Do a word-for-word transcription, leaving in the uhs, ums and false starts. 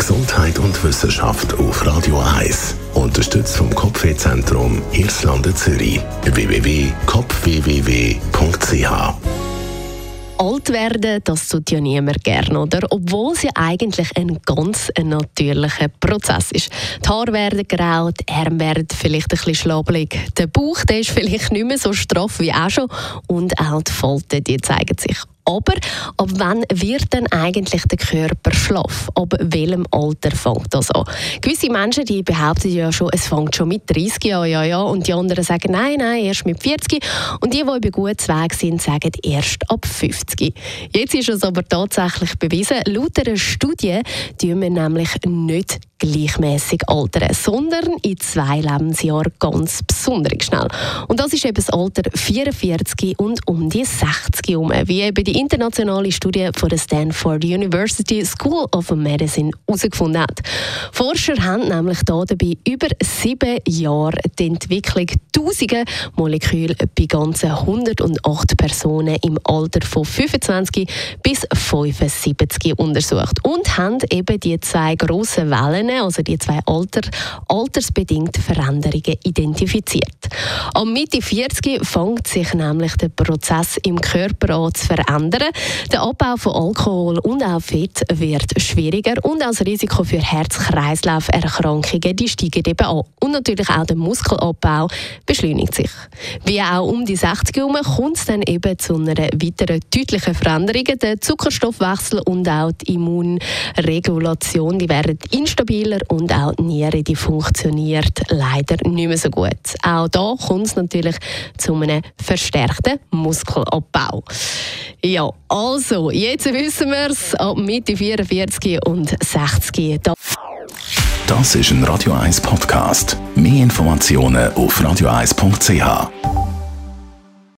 Gesundheit und Wissenschaft auf Radio eins. Unterstützt vom Kopfwehzentrum Irlande Zürich. w w w punkt kopf w w w punkt c h. Alt werden, das tut ja niemand gerne, oder? Obwohl es ja eigentlich ein ganz natürlicher Prozess ist. Die Haare werden grau, die Arme werden vielleicht ein bisschen schlabbelig, der Bauch der ist vielleicht nicht mehr so straff wie auch schon und auch die Falten, die zeigen sich. Aber ab wann wird dann eigentlich der Körper schlaff? Ab welchem Alter fängt das an? Gewisse Menschen die behaupten ja schon, es fängt schon mit dreißig an, ja, ja. Und die anderen sagen, nein, nein, erst mit vierzig. Und die, die über guten Weg sind, sagen erst ab fünfzig. Jetzt ist es aber tatsächlich bewiesen, laut einer Studie tun wir nämlich nicht gleichmäßig altern, sondern in zwei Lebensjahren ganz besonders schnell. Und das ist eben das Alter vierundvierzig und um die sechzig herum, wie eben die internationale Studie von der Stanford University School of Medicine herausgefunden hat. Forscher haben nämlich hier dabei über sieben Jahre die Entwicklung tausender Moleküle bei ganzen hundertacht Personen im Alter von fünfundzwanzig bis fünfundsiebzig untersucht und haben eben die zwei grossen Wellen, also die zwei Alter, altersbedingte Veränderungen identifiziert. Am Mitte vierzig fängt sich nämlich der Prozess im Körper an zu verändern. Der Abbau von Alkohol und auch Fett wird schwieriger und auch das Risiko für Herz-Kreislauf-Erkrankungen die steigen eben an. Und natürlich auch der Muskelabbau beschleunigt sich. Wie auch um die sechzig herum kommt es dann eben zu einer weiteren deutlichen Veränderung. Der Zuckerstoffwechsel und auch die Immunregulation die werden instabiler und auch die Niere die funktioniert leider nicht mehr so gut. Auch da kommt es natürlich zu einem verstärkten Muskelabbau. Ja, also, jetzt wissen wir es, ab Mitte vierundvierzig und sechzig. Da Das ist ein Radio eins Podcast. Mehr Informationen auf radio eins punkt c h.